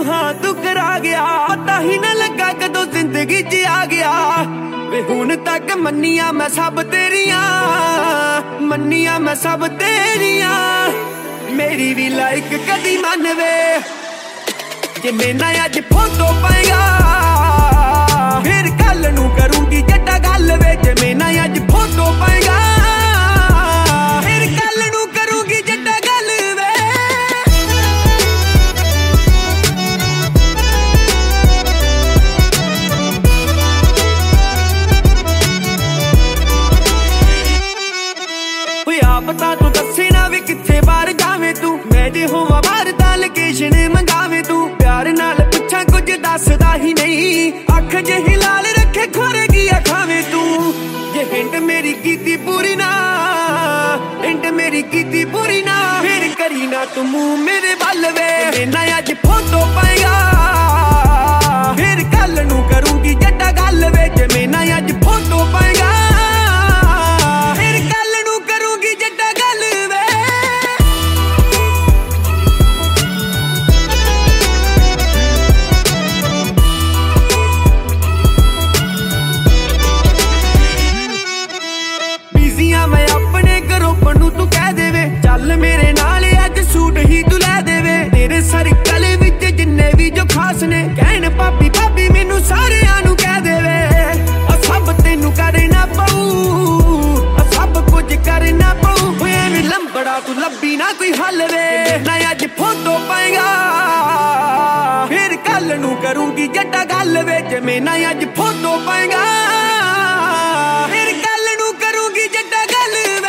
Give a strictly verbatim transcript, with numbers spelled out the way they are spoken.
मैनू हाँ तू करा गया, पता ही ना लगा कदों जिंदगी च आ गया। वे हुण तक मन्निया मैं सब तेरिया, मन्निया मैं सब तेरिया, मेरी भी लाइक कदी मन वे। जे मेरा अज फोटो पाएगा फिर कल नू करूंगी जट्टा गल वे। जे मेरा अज फोटो पाएगा फिर कल नू करूंगी जट्टा गल वे। होया पता तू दसे ना वी किथे बाहर जावे तू, मैं जे होवां बाहर दा लोकेशन मंगावे तू। प्यार नाल पुछां कुछ दसदा ही नहीं, अख जही लाल रखे खोरे की खावे तू। जे हिंट मेरी कीती पूरी ना, हिंट मेरी कीती पूरी ना, फिर करी ना तू मुंह मेरे बल वे। मेरा अज फोटो पाएगा फिर कल नू करूंगी जट्टा गल वे। जे मेरा अज फोटो पाएगा फिर कल नू करूंगी जट्टा गल वे। बिजियां मैं अपने ग्रुप नू तू कह देवे, चल मेरे नाल अज सूट ही तू लै देवे। तेरे सर्कल विच जिन्ने भी जो खास ने कहन भाभी भाभी मैनू सारियां नू कह देवे। आ सब तेनू करना पऊ, आ सब कुछ करना पऊ। होए नी लंबड़ा तू लब्बी ना कोई हल वे। ना अज फोटो पाएगा फिर कल नू करूंगी जट्टा गल वे। जे मेरा अज फोटो पाएगा फिर कल नू करूंगी जट्टा गल वे।